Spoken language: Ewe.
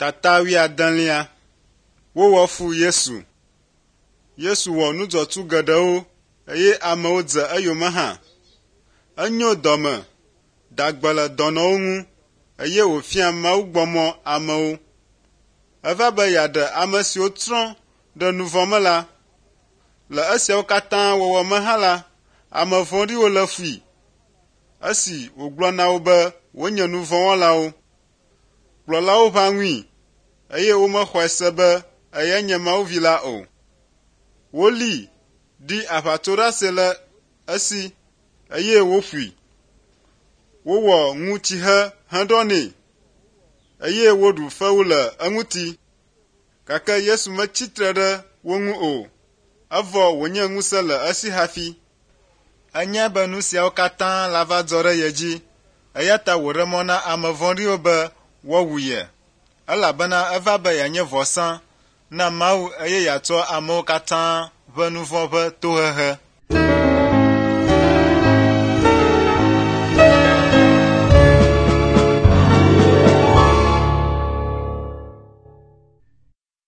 Tatawi adanlia wowɔ fu Yesu. Yesu wɔ nudzɔtsu geɖewo eye amewo dze eyome hã. Enyo dɔme, dagbe le dɔnɔwo ŋu eye wòfia Mawu gbɔmɔ amewo. Eva be yeaɖe ame siwo trɔ ɖe nu vɔ̃ me la. Le esiawo katã wɔwɔ me hã la, ame vɔ̃ɖiwo le fui. Esi wògblɔ na wo be wonye nu vɔ̃ wɔlawo. Kplɔlawo ʋã ŋui eye womexɔe se be eyae nye Mawu vi la o. Woli ɖi aʋatsoɖase le esi eye woƒui. Wowɔ ŋutsihe heɖɔ nɛ eye woɖu fewu le eŋuti. Gake Yesu metsitre ɖe wo ŋu o, evɔ wònye ŋusẽ le esi hafi. Enye be nu siawo katã la va dzɔ ɖe ye dzi, eya ta wòɖe mɔ na ame vɔ̃ɖiwo be woawu ye, elabena eva be yeanye vɔsa na Mawu eye yeatsɔ amewo katã ƒe nu vɔ̃ ƒe tohehe.